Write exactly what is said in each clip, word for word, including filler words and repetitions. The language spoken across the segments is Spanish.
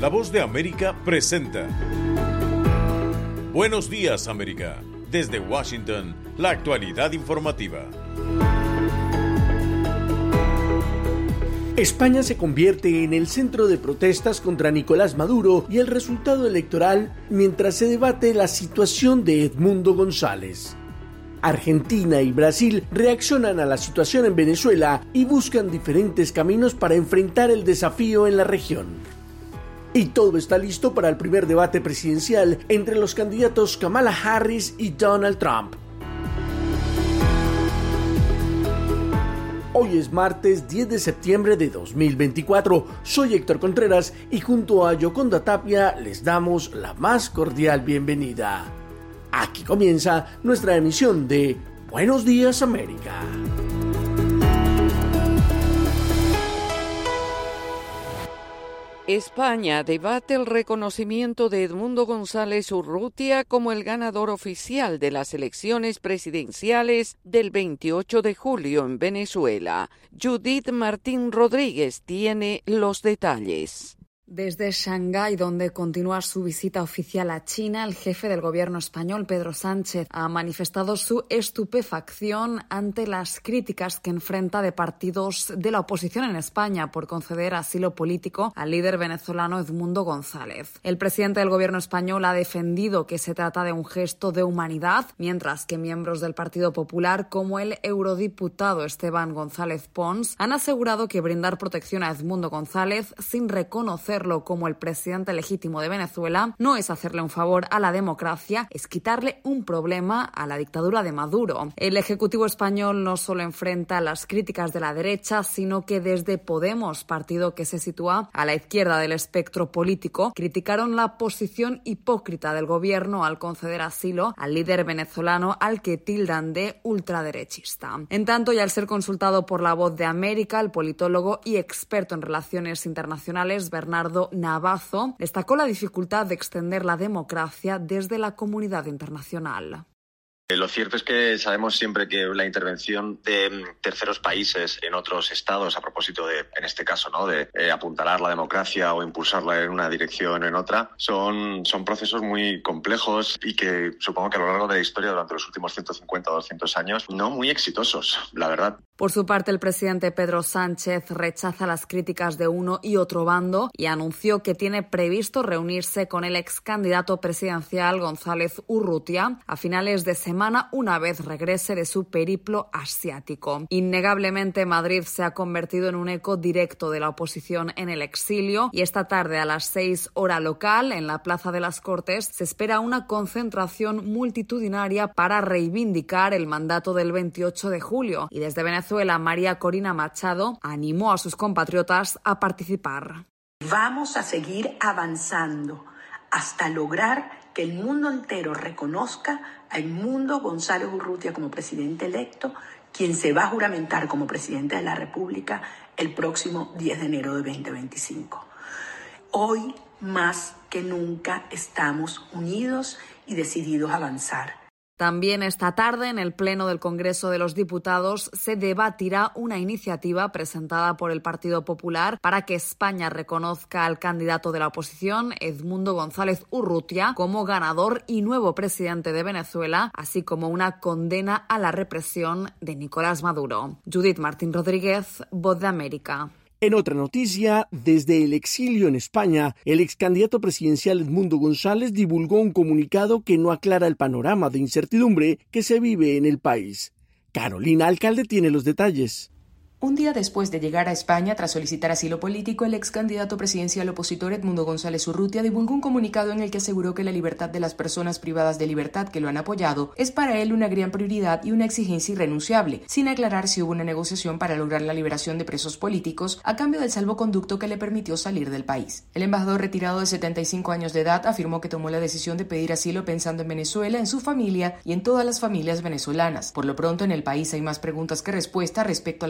La Voz de América presenta Buenos Días, América. Desde Washington, la actualidad informativa. España se convierte en el centro de protestas contra Nicolás Maduro y el resultado electoral mientras se debate la situación de Edmundo González. Argentina y Brasil reaccionan a la situación en Venezuela y buscan diferentes caminos para enfrentar el desafío en la región. Y todo está listo para el primer debate presidencial entre los candidatos Kamala Harris y Donald Trump. Hoy es martes diez de septiembre de dos mil veinticuatro. Soy Héctor Contreras y junto a Yoconda Tapia les damos la más cordial bienvenida. Aquí comienza nuestra emisión de Buenos Días, América. España debate el reconocimiento de Edmundo González Urrutia como el ganador oficial de las elecciones presidenciales del veintiocho de julio en Venezuela. Judith Martín Rodríguez tiene los detalles. Desde Shanghái, donde continúa su visita oficial a China, el jefe del gobierno español, Pedro Sánchez, ha manifestado su estupefacción ante las críticas que enfrenta de partidos de la oposición en España por conceder asilo político al líder venezolano Edmundo González. El presidente del gobierno español ha defendido que se trata de un gesto de humanidad, mientras que miembros del Partido Popular, como el eurodiputado Esteban González Pons, han asegurado que brindar protección a Edmundo González sin reconocer como el presidente legítimo de Venezuela no es hacerle un favor a la democracia, es quitarle un problema a la dictadura de Maduro. El Ejecutivo español no solo enfrenta las críticas de la derecha, sino que desde Podemos, partido que se sitúa a la izquierda del espectro político, criticaron la posición hipócrita del gobierno al conceder asilo al líder venezolano al que tildan de ultraderechista. En tanto, y al ser consultado por La Voz de América, el politólogo y experto en relaciones internacionales Bernardo Navazo destacó la dificultad de extender la democracia desde la comunidad internacional. Lo cierto es que sabemos siempre que la intervención de terceros países en otros estados, a propósito de, en este caso, ¿no?, de eh, apuntalar la democracia o impulsarla en una dirección o en otra, son, son procesos muy complejos y que supongo que a lo largo de la historia, durante los últimos ciento cincuenta o doscientos años, no muy exitosos, la verdad. Por su parte, el presidente Pedro Sánchez rechaza las críticas de uno y otro bando y anunció que tiene previsto reunirse con el ex candidato presidencial González Urrutia a finales de semana, una vez regrese de su periplo asiático. Innegablemente, Madrid se ha convertido en un eco directo de la oposición en el exilio y esta tarde a las seis hora local, en la Plaza de las Cortes, se espera una concentración multitudinaria para reivindicar el mandato del veintiocho de julio. Y desde Venezuela, María Corina Machado animó a sus compatriotas a participar. Vamos a seguir avanzando hasta lograr que el mundo entero reconozca a Edmundo González Urrutia como presidente electo, quien se va a juramentar como presidente de la República el próximo diez de enero de veinte veinticinco. Hoy, más que nunca, estamos unidos y decididos a avanzar. También esta tarde, en el Pleno del Congreso de los Diputados, se debatirá una iniciativa presentada por el Partido Popular para que España reconozca al candidato de la oposición, Edmundo González Urrutia, como ganador y nuevo presidente de Venezuela, así como una condena a la represión de Nicolás Maduro. Judith Martín Rodríguez, Voz de América. En otra noticia, desde el exilio en España, el ex candidato presidencial Edmundo González divulgó un comunicado que no aclara el panorama de incertidumbre que se vive en el país. Carolina Alcalde tiene los detalles. Un día después de llegar a España tras solicitar asilo político, el ex candidato presidencial opositor Edmundo González Urrutia divulgó un comunicado en el que aseguró que la libertad de las personas privadas de libertad que lo han apoyado es para él una gran prioridad y una exigencia irrenunciable, sin aclarar si hubo una negociación para lograr la liberación de presos políticos a cambio del salvoconducto que le permitió salir del país. El embajador retirado de setenta y cinco años de edad afirmó que tomó la decisión de pedir asilo pensando en Venezuela, en su familia y en todas las familias venezolanas. Por lo pronto, en el país hay más preguntas que respuestas respecto a los próximos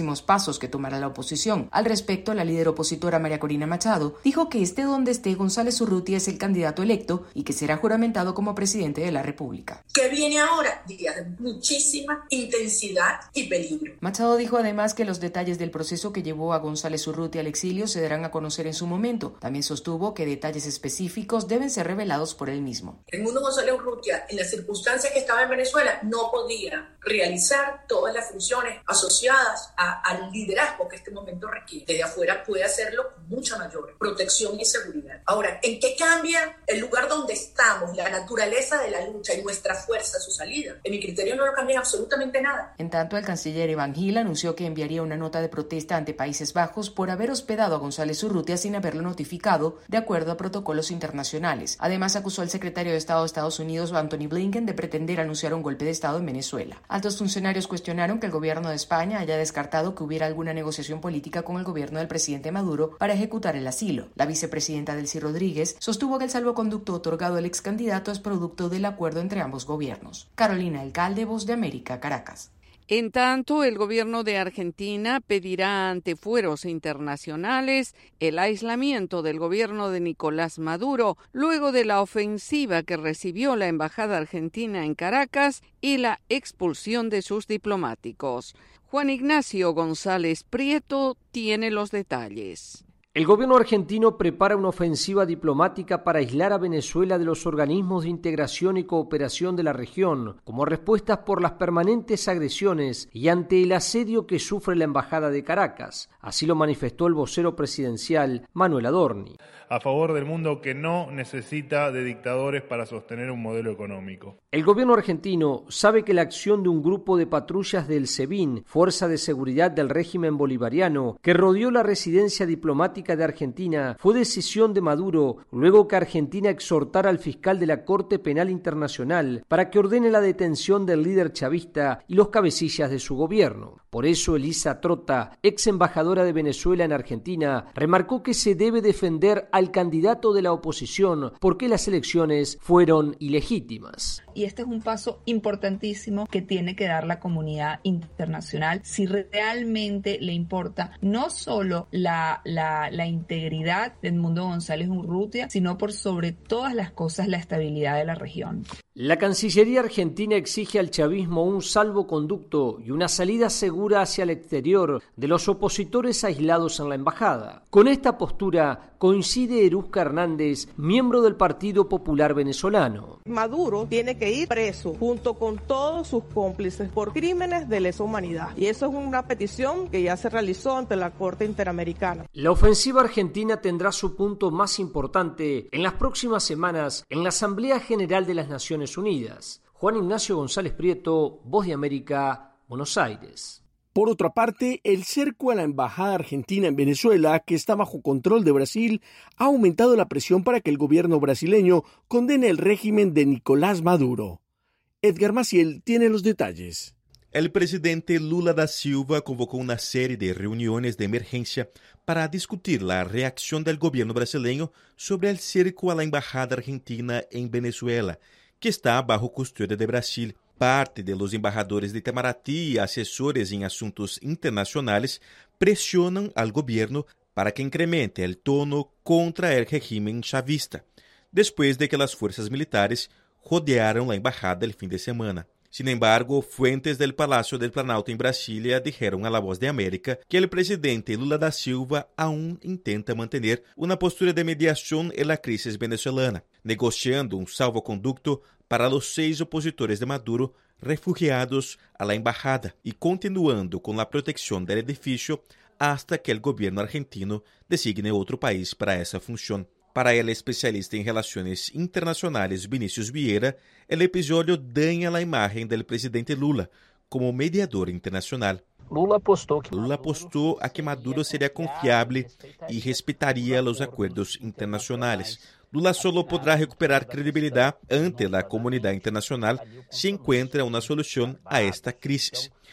próximos pasos que tomará la oposición. Al respecto, la líder opositora María Corina Machado dijo que esté donde esté, González Urrutia es el candidato electo y que será juramentado como presidente de la República. ¿Qué viene ahora? Días de muchísima intensidad y peligro. Machado dijo además que los detalles del proceso que llevó a González Urrutia al exilio se darán a conocer en su momento. También sostuvo que detalles específicos deben ser revelados por él mismo. Edmundo González Urrutia, en las circunstancias que estaba en Venezuela, no podía realizar todas las funciones asociadas a, al liderazgo que este momento requiere. Desde afuera puede hacerlo con mucha mayor protección y seguridad. Ahora, ¿en qué cambia el lugar donde estamos, la naturaleza de la lucha y nuestra fuerza a su salida? En mi criterio no lo cambia absolutamente nada. En tanto, el canciller Iván Gil anunció que enviaría una nota de protesta ante Países Bajos por haber hospedado a González Urrutia sin haberlo notificado, de acuerdo a protocolos internacionales. Además, acusó al secretario de Estado de Estados Unidos, Anthony Blinken, de pretender anunciar un golpe de Estado en Venezuela. Altos funcionarios cuestionaron que el gobierno de España haya descartado que hubiera alguna negociación política con el gobierno del presidente Maduro para ejecutar el asilo. La vicepresidenta Delcy Rodríguez sostuvo que el salvoconducto otorgado al ex candidato es producto del acuerdo entre ambos gobiernos. Carolina Alcalde, Voz de América, Caracas. En tanto, el gobierno de Argentina pedirá ante fueros internacionales el aislamiento del gobierno de Nicolás Maduro luego de la ofensiva que recibió la embajada argentina en Caracas y la expulsión de sus diplomáticos. Juan Ignacio González Prieto tiene los detalles. El gobierno argentino prepara una ofensiva diplomática para aislar a Venezuela de los organismos de integración y cooperación de la región, como respuestas por las permanentes agresiones y ante el asedio que sufre la embajada de Caracas. Así lo manifestó el vocero presidencial Manuel Adorni. A favor del mundo que no necesita de dictadores para sostener un modelo económico. El gobierno argentino sabe que la acción de un grupo de patrullas del SEBIN, Fuerza de Seguridad del Régimen Bolivariano, que rodeó la residencia diplomática de Argentina, fue decisión de Maduro, luego que Argentina exhortara al fiscal de la Corte Penal Internacional para que ordene la detención del líder chavista y los cabecillas de su gobierno. Por eso Elisa Trota, ex embajadora de Venezuela en Argentina, remarcó que se debe defender al candidato de la oposición porque las elecciones fueron ilegítimas. Y este es un paso importantísimo que tiene que dar la comunidad internacional si realmente le importa no solo la, la, la integridad de Edmundo González Urrutia, sino por sobre todas las cosas la estabilidad de la región. La Cancillería argentina exige al chavismo un salvoconducto y una salida segura hacia el exterior de los opositores aislados en la embajada. Con esta postura coincide Eruzca Hernández, miembro del Partido Popular Venezolano. Maduro tiene que ir preso junto con todos sus cómplices por crímenes de lesa humanidad. Y eso es una petición que ya se realizó ante la Corte Interamericana. La ofensiva argentina tendrá su punto más importante en las próximas semanas en la Asamblea General de las Naciones Unidas. Juan Ignacio González Prieto, Voz de América, Buenos Aires. Por otra parte, el cerco a la embajada argentina en Venezuela, que está bajo control de Brasil, ha aumentado la presión para que el gobierno brasileño condene el régimen de Nicolás Maduro. Edgar Maciel tiene los detalles. El presidente Lula da Silva convocó una serie de reuniones de emergencia para discutir la reacción del gobierno brasileño sobre el cerco a la embajada argentina en Venezuela, que está bajo custodia de Brasil. Parte de los embajadores de Itamaraty y asesores en asuntos internacionales presionan al gobierno para que incremente el tono contra el régimen chavista, después de que las fuerzas militares rodearon la embajada el fin de semana. Sin embargo, fuentes del Palacio del Planalto en Brasilia dijeron a La Voz de América que el presidente Lula da Silva aún intenta mantener una postura de mediación en la crisis venezolana, negociando un salvoconducto para los seis opositores de Maduro refugiados a la embajada y continuando con la protección del edificio hasta que el gobierno argentino designe otro país para esa función. Para el especialista en relaciones internacionales Vinicius Vieira, el episodio daña la imagen del presidente Lula como mediador internacional. Lula apostó, que Lula apostó a que Maduro sería confiable y respetaría los acuerdos internacionales. Lula solo podrá recuperar credibilidad ante la comunidad internacional si encuentra una solución a esta crisis.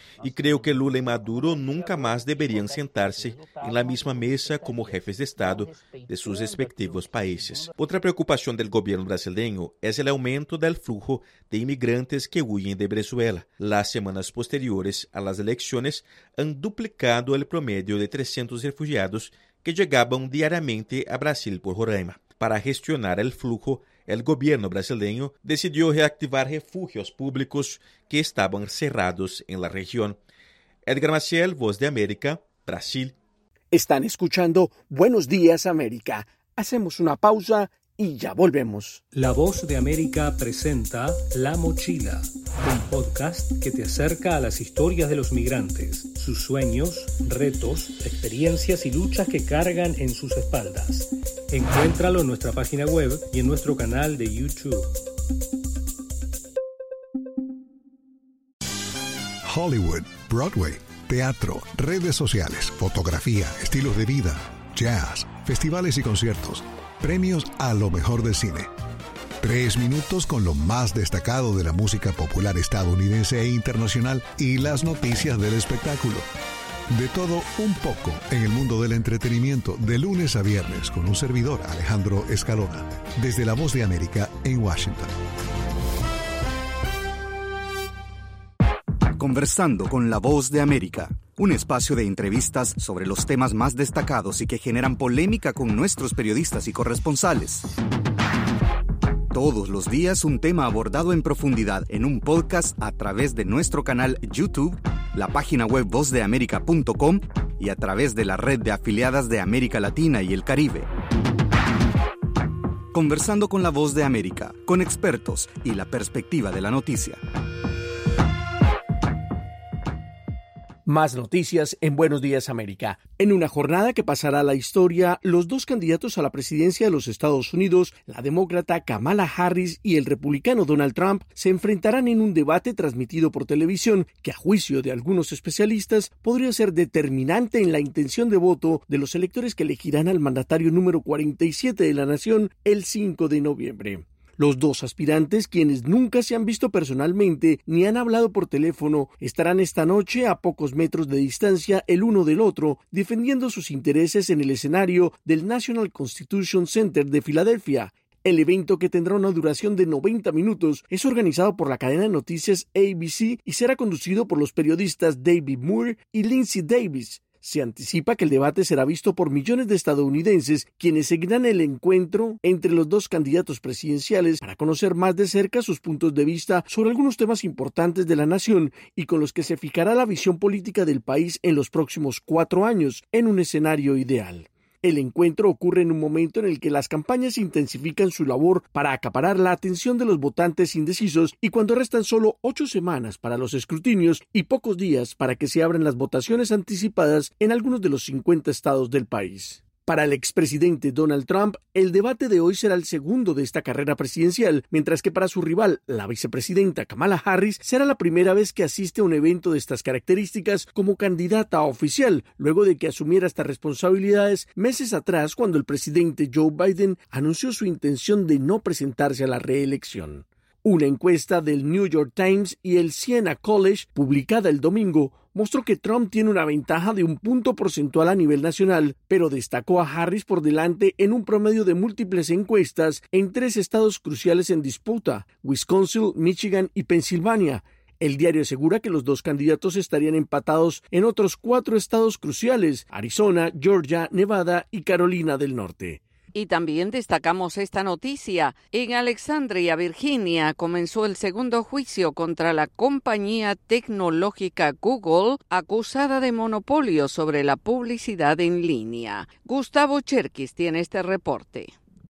y creo que Lula y Maduro nunca más deberían sentarse en la misma mesa como jefes de Estado de sus respectivos países. Otra preocupación del gobierno brasileño es el aumento del flujo de inmigrantes que huyen de Venezuela. Las semanas posteriores a las elecciones han duplicado el promedio de trescientos refugiados que llegaban diariamente a Brasil por Roraima. Para gestionar el flujo, el gobierno brasileño decidió reactivar refugios públicos que estaban cerrados en la región. Edgar Maciel, Voz de América, Brasil. Están escuchando Buenos Días América. Hacemos una pausa y ya volvemos. La Voz de América presenta La Mochila, un podcast que te acerca a las historias de los migrantes, sus sueños, retos, experiencias y luchas que cargan en sus espaldas. Encuéntralo en nuestra página web y en nuestro canal de YouTube. Hollywood, Broadway, teatro, redes sociales, fotografía, estilos de vida, jazz, festivales y conciertos, premios a lo mejor del cine. Tres minutos con lo más destacado de la música popular estadounidense e internacional y las noticias del espectáculo. De todo un poco en el mundo del entretenimiento, de lunes a viernes, con un servidor, Alejandro Escalona, desde La Voz de América en Washington. Conversando con La Voz de América, un espacio de entrevistas sobre los temas más destacados y que generan polémica con nuestros periodistas y corresponsales. Todos los días un tema abordado en profundidad en un podcast a través de nuestro canal YouTube, la página web voz de américa punto com y a través de la red de afiliadas de América Latina y el Caribe. Conversando con La Voz de América, con expertos y la perspectiva de la noticia. Más noticias en Buenos Días América. En una jornada que pasará a la historia, los dos candidatos a la presidencia de los Estados Unidos, la demócrata Kamala Harris y el republicano Donald Trump, se enfrentarán en un debate transmitido por televisión que, a juicio de algunos especialistas, podría ser determinante en la intención de voto de los electores que elegirán al mandatario número cuarenta y siete de la nación el cinco de noviembre. Los dos aspirantes, quienes nunca se han visto personalmente ni han hablado por teléfono, estarán esta noche a pocos metros de distancia el uno del otro, defendiendo sus intereses en el escenario del National Constitution Center de Filadelfia. El evento, que tendrá una duración de noventa minutos, es organizado por la cadena de noticias A B C y será conducido por los periodistas David Moore y Lindsay Davis. Se anticipa que el debate será visto por millones de estadounidenses, quienes seguirán el encuentro entre los dos candidatos presidenciales para conocer más de cerca sus puntos de vista sobre algunos temas importantes de la nación y con los que se fijará la visión política del país en los próximos cuatro años, en un escenario ideal. El encuentro ocurre en un momento en el que las campañas intensifican su labor para acaparar la atención de los votantes indecisos y cuando restan solo ocho semanas para los escrutinios y pocos días para que se abran las votaciones anticipadas en algunos de los cincuenta estados del país. Para el expresidente Donald Trump, el debate de hoy será el segundo de esta carrera presidencial, mientras que para su rival, la vicepresidenta Kamala Harris, será la primera vez que asiste a un evento de estas características como candidata oficial, luego de que asumiera estas responsabilidades meses atrás cuando el presidente Joe Biden anunció su intención de no presentarse a la reelección. Una encuesta del New York Times y el Siena College, publicada el domingo, mostró que Trump tiene una ventaja de un punto porcentual a nivel nacional, pero destacó a Harris por delante en un promedio de múltiples encuestas en tres estados cruciales en disputa: Wisconsin, Michigan y Pensilvania. El diario asegura que los dos candidatos estarían empatados en otros cuatro estados cruciales: Arizona, Georgia, Nevada y Carolina del Norte. Y también destacamos esta noticia. En Alexandria, Virginia, comenzó el segundo juicio contra la compañía tecnológica Google, acusada de monopolio sobre la publicidad en línea. Gustavo Cherkis tiene este reporte.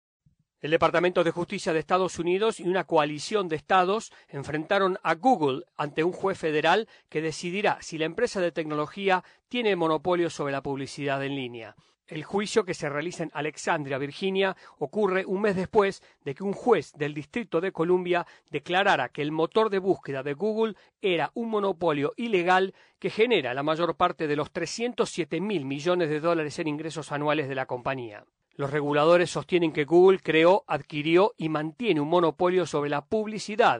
El Departamento de Justicia de Estados Unidos y una coalición de estados enfrentaron a Google ante un juez federal que decidirá si la empresa de tecnología tiene monopolio sobre la publicidad en línea. El juicio, que se realiza en Alexandria, Virginia, ocurre un mes después de que un juez del Distrito de Columbia declarara que el motor de búsqueda de Google era un monopolio ilegal que genera la mayor parte de los trescientos siete mil millones de dólares en ingresos anuales de la compañía. Los reguladores sostienen que Google creó, adquirió y mantiene un monopolio sobre la publicidad,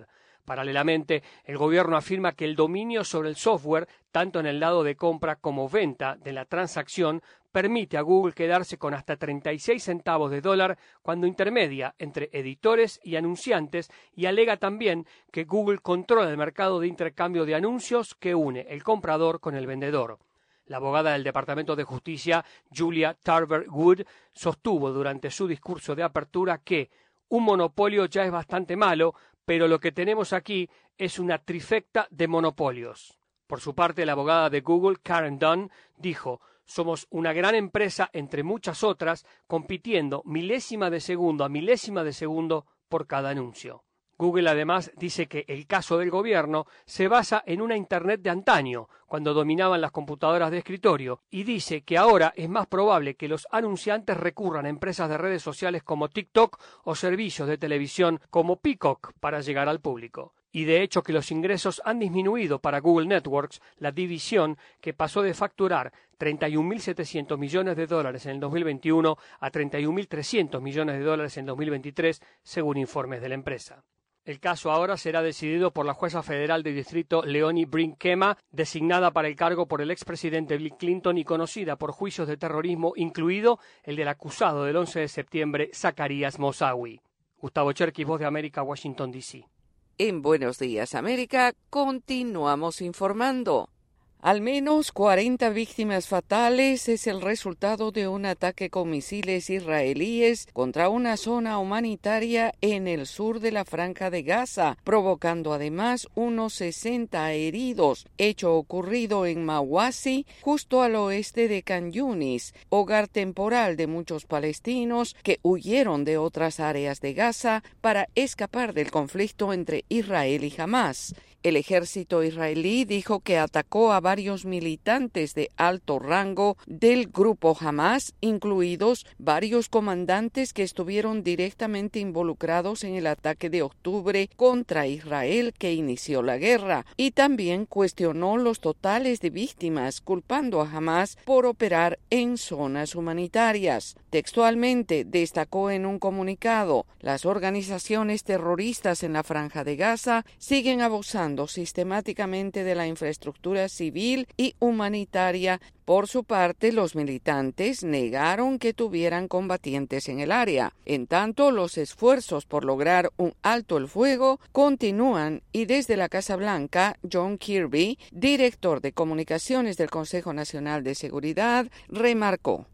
Paralelamente, el gobierno afirma que el dominio sobre el software, tanto en el lado de compra como venta de la transacción, permite a Google quedarse con hasta treinta y seis centavos de dólar cuando intermedia entre editores y anunciantes, y alega también que Google controla el mercado de intercambio de anuncios que une el comprador con el vendedor. La abogada del Departamento de Justicia, Julia Tarver Wood, sostuvo durante su discurso de apertura que un monopolio ya es bastante malo, pero lo que tenemos aquí es una trifecta de monopolios. Por su parte, la abogada de Google, Karen Dunn, dijo: somos una gran empresa entre muchas otras, compitiendo milésima de segundo a milésima de segundo por cada anuncio. Google además dice que el caso del gobierno se basa en una Internet de antaño, cuando dominaban las computadoras de escritorio, y dice que ahora es más probable que los anunciantes recurran a empresas de redes sociales como TikTok o servicios de televisión como Peacock para llegar al público. Y de hecho que los ingresos han disminuido para Google Networks, la división que pasó de facturar treinta y un mil setecientos millones de dólares en el dos mil veintiuno a treinta y un mil trescientos millones de dólares en dos mil veintitrés, según informes de la empresa. El caso ahora será decidido por la jueza federal de distrito Leonie Brinkema, designada para el cargo por el expresidente Bill Clinton y conocida por juicios de terrorismo, incluido el del acusado del once de septiembre, Zacarías Moussaoui. Gustavo Cherkis, Voz de América, Washington, D C En Buenos Días, América, continuamos informando. Al menos cuarenta víctimas fatales es el resultado de un ataque con misiles israelíes contra una zona humanitaria en el sur de la Franja de Gaza, provocando además unos sesenta heridos, hecho ocurrido en Mawasi, justo al oeste de Khan Yunis, hogar temporal de muchos palestinos que huyeron de otras áreas de Gaza para escapar del conflicto entre Israel y Hamás. El ejército israelí dijo que atacó a varios militantes de alto rango del grupo Hamás, incluidos varios comandantes que estuvieron directamente involucrados en el ataque de octubre contra Israel que inició la guerra, y también cuestionó los totales de víctimas, culpando a Hamás por operar en zonas humanitarias. Textualmente destacó en un comunicado: las organizaciones terroristas en la Franja de Gaza siguen abusando sistemáticamente de la infraestructura civil y humanitaria. Por su parte, los militantes negaron que tuvieran combatientes en el área. En tanto, los esfuerzos por lograr un alto el fuego continúan, y desde la Casa Blanca, John Kirby, director de comunicaciones del Consejo Nacional de Seguridad, remarcó: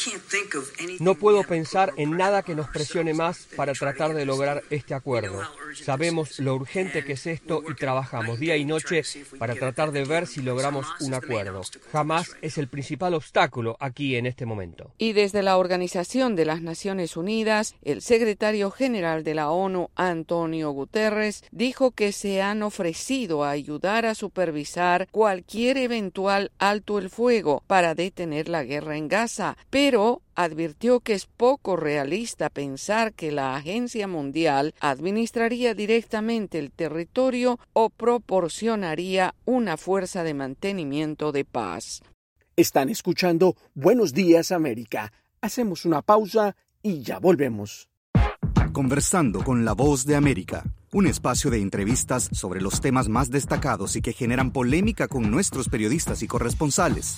no puedo pensar en nada que nos presione más para tratar de lograr este acuerdo. Sabemos lo urgente que es esto y trabajamos día y noche para tratar de ver si logramos un acuerdo. Hamás es el principal obstáculo aquí en este momento. Y desde la Organización de las Naciones Unidas, el secretario general de la ONU, Antonio Guterres, dijo que se han ofrecido a ayudar a supervisar cualquier eventual alto el fuego para detener la guerra en Gaza, pero advirtió que es poco realista pensar que la Agencia Mundial administraría directamente el territorio o proporcionaría una fuerza de mantenimiento de paz. Están escuchando Buenos Días, América. Hacemos una pausa y ya volvemos. Conversando con la Voz de América, un espacio de entrevistas sobre los temas más destacados y que generan polémica con nuestros periodistas y corresponsales.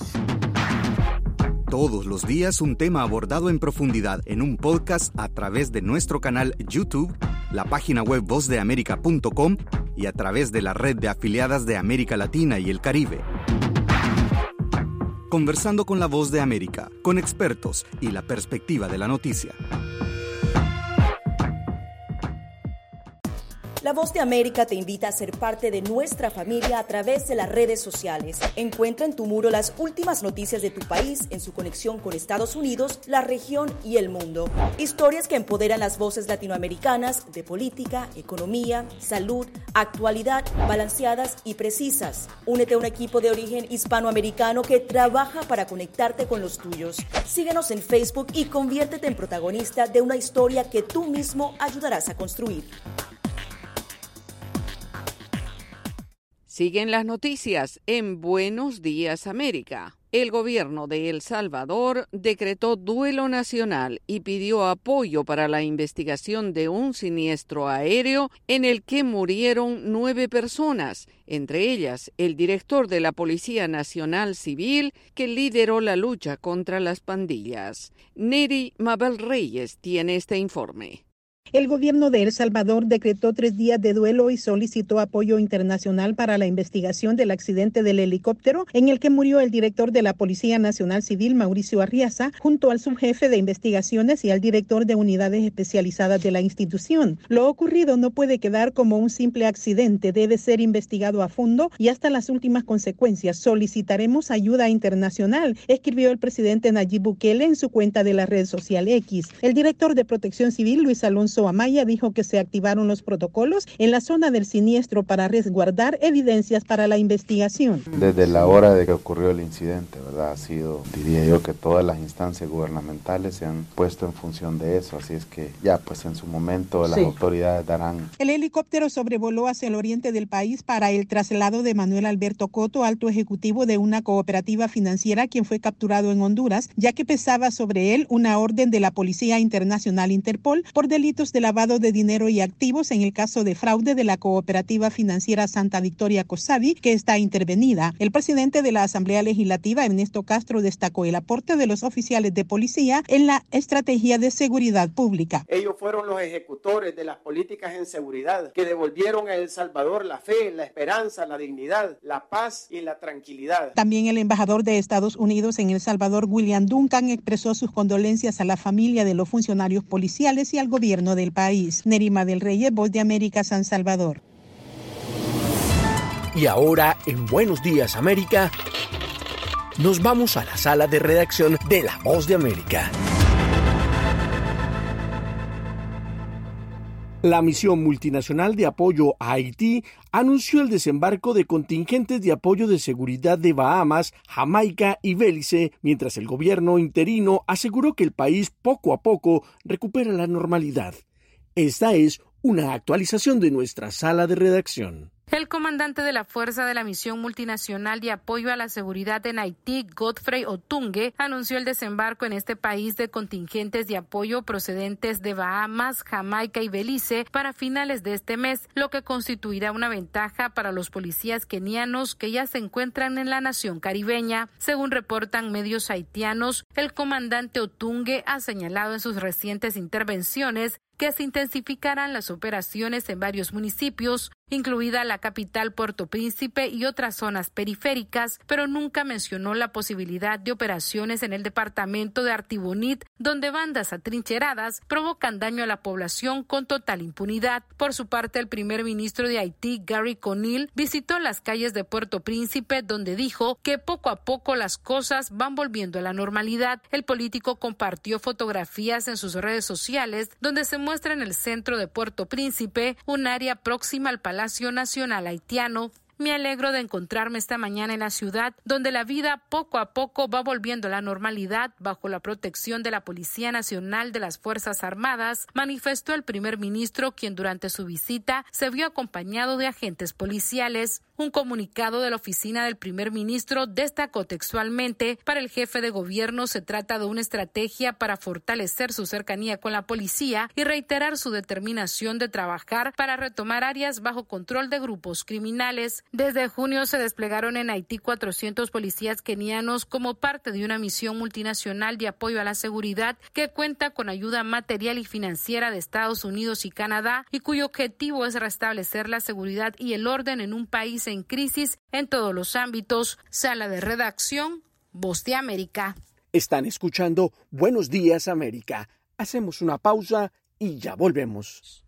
Todos los días un tema abordado en profundidad en un podcast a través de nuestro canal YouTube, la página web voz de américa punto com y a través de la red de afiliadas de América Latina y el Caribe. Conversando con la Voz de América, con expertos y la perspectiva de la noticia. La Voz de América te invita a ser parte de nuestra familia a través de las redes sociales. Encuentra en tu muro las últimas noticias de tu país en su conexión con Estados Unidos, la región y el mundo. Historias que empoderan las voces latinoamericanas de política, economía, salud, actualidad, balanceadas y precisas. Únete a un equipo de origen hispanoamericano que trabaja para conectarte con los tuyos. Síguenos en Facebook y conviértete en protagonista de una historia que tú mismo ayudarás a construir. Siguen las noticias en Buenos Días, América. El gobierno de El Salvador decretó duelo nacional y pidió apoyo para la investigación de un siniestro aéreo en el que murieron nueve personas, entre ellas el director de la Policía Nacional Civil que lideró la lucha contra las pandillas. Neri Mabel Reyes tiene este informe. El gobierno de El Salvador decretó tres días de duelo y solicitó apoyo internacional para la investigación del accidente del helicóptero en el que murió el director de la Policía Nacional Civil, Mauricio Arriaza, junto al subjefe de investigaciones y al director de unidades especializadas de la institución. Lo ocurrido no puede quedar como un simple accidente, debe ser investigado a fondo y hasta las últimas consecuencias. Solicitaremos ayuda internacional, escribió el presidente Nayib Bukele en su cuenta de la red social X. El director de Protección Civil, Luis Alonso Amaya, dijo que se activaron los protocolos en la zona del siniestro para resguardar evidencias para la investigación. Desde la hora de que ocurrió el incidente, ¿verdad? Ha sido, diría yo, que todas las instancias gubernamentales se han puesto en función de eso, así es que ya pues en su momento las sí. autoridades darán. El helicóptero sobrevoló hacia el oriente del país para el traslado de Manuel Alberto Coto, alto ejecutivo de una cooperativa financiera, quien fue capturado en Honduras, ya que pesaba sobre él una orden de la Policía Internacional Interpol por delitos de lavado de dinero y activos en el caso de fraude de la cooperativa financiera Santa Victoria Cosavi, que está intervenida. El presidente de la Asamblea Legislativa, Ernesto Castro, destacó el aporte de los oficiales de policía en la estrategia de seguridad pública. Ellos fueron los ejecutores de las políticas en seguridad que devolvieron a El Salvador la fe, la esperanza, la dignidad, la paz y la tranquilidad. También el embajador de Estados Unidos en El Salvador, William Duncan, expresó sus condolencias a la familia de los funcionarios policiales y al gobierno del país. Nerima del Reyes, Voz de América, San Salvador. Y ahora, en Buenos Días América, nos vamos a la sala de redacción de La Voz de América. La misión multinacional de apoyo a Haití anunció el desembarco de contingentes de apoyo de seguridad de Bahamas, Jamaica y Belice, mientras el gobierno interino aseguró que el país poco a poco recupera la normalidad. Esta es una actualización de nuestra sala de redacción. El comandante de la Fuerza de la Misión Multinacional de Apoyo a la Seguridad en Haití, Godfrey Otunge, anunció el desembarco en este país de contingentes de apoyo procedentes de Bahamas, Jamaica y Belice para finales de este mes, lo que constituirá una ventaja para los policías kenianos que ya se encuentran en la nación caribeña. Según reportan medios haitianos, el comandante Otunge ha señalado en sus recientes intervenciones que se intensificarán las operaciones en varios municipios, incluida la capital Puerto Príncipe y otras zonas periféricas, pero nunca mencionó la posibilidad de operaciones en el departamento de Artibonite, donde bandas atrincheradas provocan daño a la población con total impunidad. Por su parte, el primer ministro de Haití, Gary Conille, visitó las calles de Puerto Príncipe, donde dijo que poco a poco las cosas van volviendo a la normalidad. El político compartió fotografías en sus redes sociales, donde se muestra en el centro de Puerto Príncipe, un área próxima al Palacio Nacional haitiano. Me alegro de encontrarme esta mañana en la ciudad, donde la vida poco a poco va volviendo a la normalidad bajo la protección de la Policía Nacional de las Fuerzas Armadas, manifestó el primer ministro, quien durante su visita se vio acompañado de agentes policiales. Un comunicado de la oficina del primer ministro destacó textualmente: para el jefe de gobierno se trata de una estrategia para fortalecer su cercanía con la policía y reiterar su determinación de trabajar para retomar áreas bajo control de grupos criminales. Desde junio se desplegaron en Haití cuatrocientos policías kenianos como parte de una misión multinacional de apoyo a la seguridad que cuenta con ayuda material y financiera de Estados Unidos y Canadá y cuyo objetivo es restablecer la seguridad y el orden en un país en crisis en todos los ámbitos. Sala de redacción, Voz de América. Están escuchando Buenos Días América. Hacemos una pausa y ya volvemos.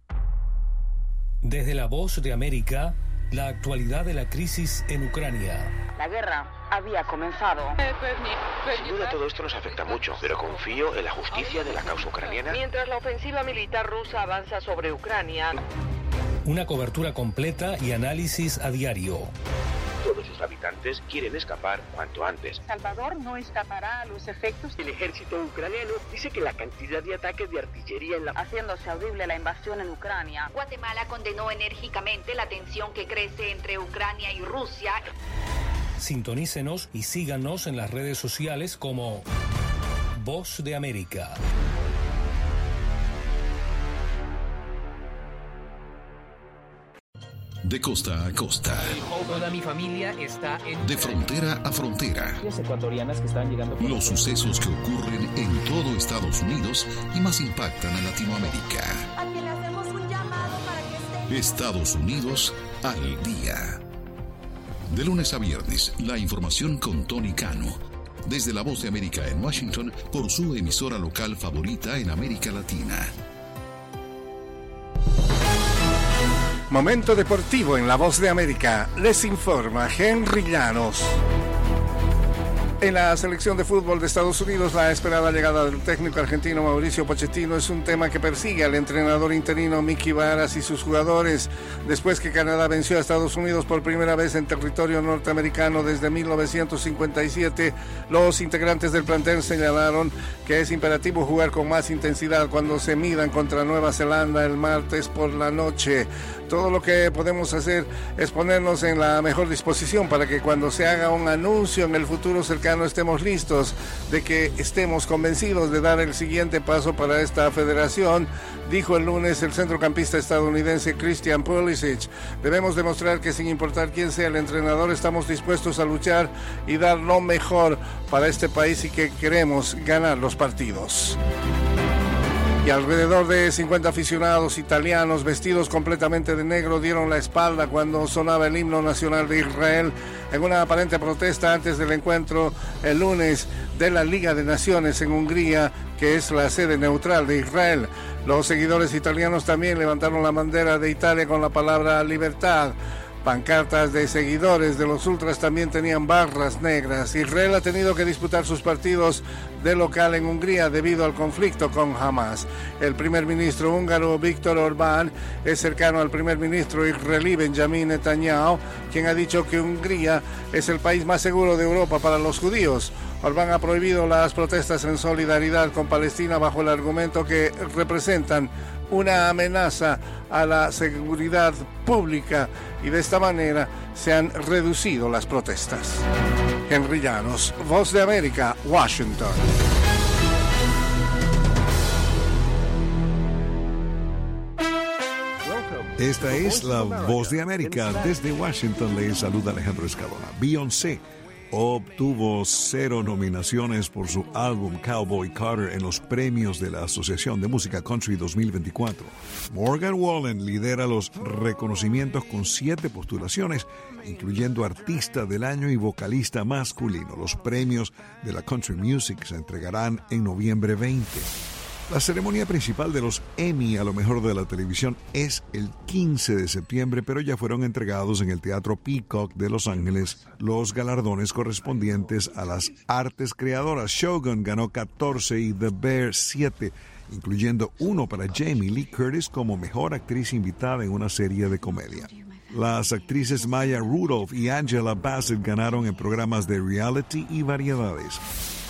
Desde la Voz de América, la actualidad de la crisis en Ucrania. La guerra había comenzado. Sin duda todo esto nos afecta mucho, pero confío en la justicia de la causa ucraniana. Mientras la ofensiva militar rusa avanza sobre Ucrania. Una cobertura completa y análisis a diario. Todos sus habitantes quieren escapar cuanto antes. Salvador no escapará a los efectos. El ejército ucraniano dice que la cantidad de ataques de artillería en la... haciéndose audible la invasión en Ucrania. Guatemala condenó enérgicamente la tensión que crece entre Ucrania y Rusia. Sintonícenos y síganos en las redes sociales como Voz de América. De costa a costa. Toda mi familia está en... De frontera a frontera. Ecuatorianas que están llegando... Los sucesos que ocurren en todo Estados Unidos y más impactan a Latinoamérica. A quien le hacemos un llamado para que esté... Estados Unidos al día. De lunes a viernes, la información con Tony Cano. Desde La Voz de América en Washington, por su emisora local favorita en América Latina. Momento deportivo en La Voz de América. Les informa Henry Llanos. En la selección de fútbol de Estados Unidos, la esperada llegada del técnico argentino Mauricio Pochettino es un tema que persigue al entrenador interino Mickey Varas y sus jugadores. Después que Canadá venció a Estados Unidos por primera vez en territorio norteamericano desde mil novecientos cincuenta y siete, los integrantes del plantel señalaron que es imperativo jugar con más intensidad cuando se midan contra Nueva Zelanda el martes por la noche. Todo lo que podemos hacer es ponernos en la mejor disposición para que cuando se haga un anuncio en el futuro cercano estemos listos, de que estemos convencidos de dar el siguiente paso para esta federación, dijo el lunes el centrocampista estadounidense Christian Pulisic. Debemos demostrar que sin importar quién sea el entrenador, estamos dispuestos a luchar y dar lo mejor para este país y que queremos ganar los partidos. Y alrededor de cincuenta aficionados italianos vestidos completamente de negro dieron la espalda cuando sonaba el himno nacional de Israel en una aparente protesta antes del encuentro el lunes de la Liga de Naciones en Hungría, que es la sede neutral de Israel. Los seguidores italianos también levantaron la bandera de Italia con la palabra libertad. Pancartas de seguidores de los ultras también tenían barras negras. Israel ha tenido que disputar sus partidos de local en Hungría debido al conflicto con Hamas. El primer ministro húngaro Viktor Orbán es cercano al primer ministro israelí Benjamin Netanyahu, quien ha dicho que Hungría es el país más seguro de Europa para los judíos. Orbán ha prohibido las protestas en solidaridad con Palestina bajo el argumento que representan una amenaza a la seguridad pública y de esta manera se han reducido las protestas. Henry Llanos, Voz de América, Washington. Esta es la Voz de América. Desde Washington le saluda Alejandro Escalona. Beyoncé obtuvo cero nominaciones por su álbum Cowboy Carter en los premios de la Asociación de Música Country dos mil veinticuatro. Morgan Wallen lidera los reconocimientos con siete postulaciones, incluyendo Artista del Año y Vocalista Masculino. Los premios de la Country Music se entregarán en noviembre veinte. La ceremonia principal de los Emmy a lo mejor de la televisión es el quince de septiembre, pero ya fueron entregados en el Teatro Peacock de Los Ángeles los galardones correspondientes a las artes creadoras. Shogun ganó catorce y The Bear siete, incluyendo uno para Jamie Lee Curtis como mejor actriz invitada en una serie de comedia. Las actrices Maya Rudolph y Angela Bassett ganaron en programas de reality y variedades.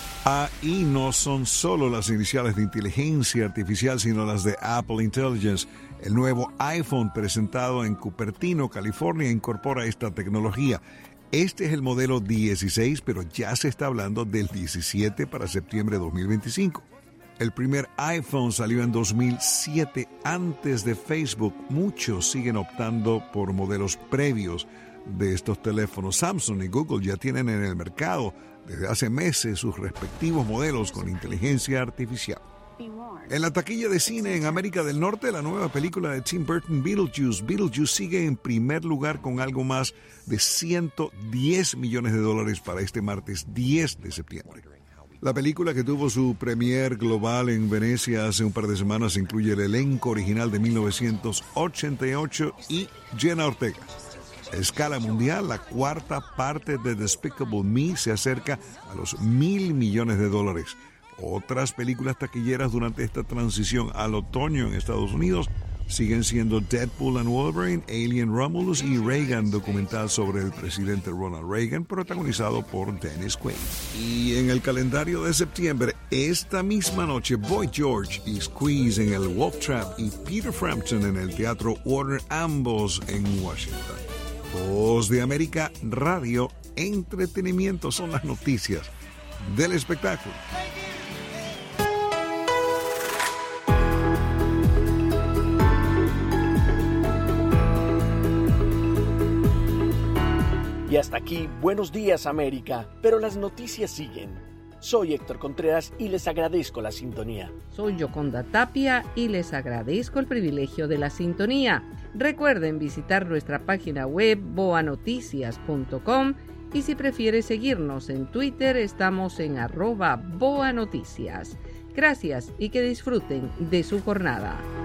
Ahí no son solo las iniciales de inteligencia artificial, sino las de Apple Intelligence. El nuevo iPhone presentado en Cupertino, California, incorpora esta tecnología. Este es el modelo dieciséis, pero ya se está hablando del diecisiete para septiembre de dos mil veinticinco. El primer iPhone salió en dos mil siete, antes de Facebook. Muchos siguen optando por modelos previos de estos teléfonos. Samsung y Google ya tienen en el mercado desde hace meses sus respectivos modelos con inteligencia artificial. En la taquilla de cine en América del Norte, la nueva película de Tim Burton, Beetlejuice. Beetlejuice sigue en primer lugar con algo más de ciento diez millones de dólares para este martes diez de septiembre. La película, que tuvo su premier global en Venecia hace un par de semanas, incluye el elenco original de mil novecientos ochenta y ocho y Jenna Ortega. A escala mundial, la cuarta parte de Despicable Me se acerca a los mil millones de dólares. Otras películas taquilleras durante esta transición al otoño en Estados Unidos siguen siendo Deadpool and Wolverine, Alien Romulus y Reagan, documental sobre el presidente Ronald Reagan, protagonizado por Dennis Quaid. Y en el calendario de septiembre, esta misma noche, Boy George y Squeeze en el Wolf Trap y Peter Frampton en el Teatro Warner, ambos en Washington. Voz de América Radio entretenimiento, son las noticias del espectáculo. Y hasta aquí, Buenos Días América, pero las noticias siguen. Soy Héctor Contreras y les agradezco la sintonía. Soy Yoconda Tapia y les agradezco el privilegio de la sintonía. Recuerden visitar nuestra página web boa noticias punto com y si prefiere seguirnos en Twitter estamos en arroba boanoticias. Gracias y que disfruten de su jornada.